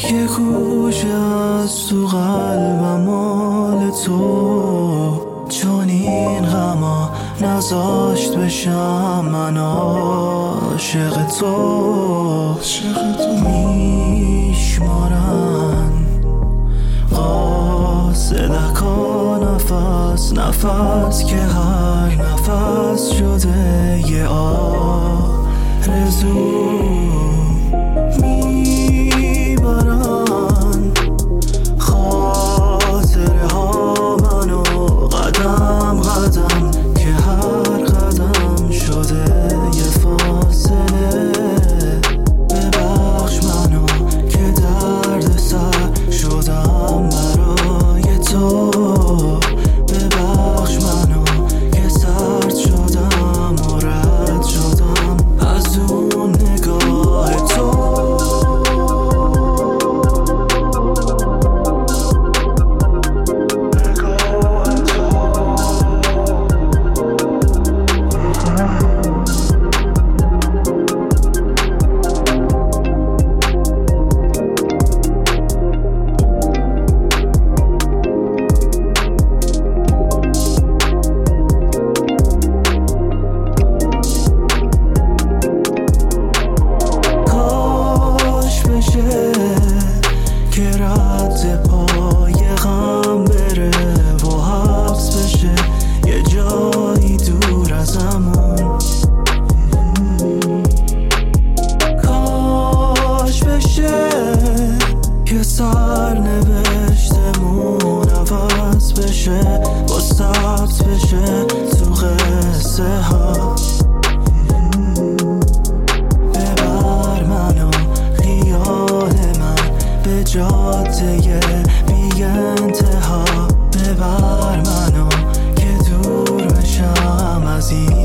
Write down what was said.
یه گوشه از تو قلبم مال تو، چون این غما نذاشت بشم من عاشق تو. میشمارن قاصدکا نفس نفس که هر نفس شده یه آرزو. میبرن خاطره ها منو قدم قدم که هر قدم شده یه فاصله. ببخش منو که درد سر شدم برای تو، ببخش منو که سرد شدم و رد شدم از اون نگاه تو. که رد پای غم بره و حبس بشه یه جایی دور ازمون. کاش بشه که سرنوشتمون عوض بشه و ثبت بشه تو قصه ها. ببر منو خیال من به جاده بی انتها، ببر منو که دور بشم از این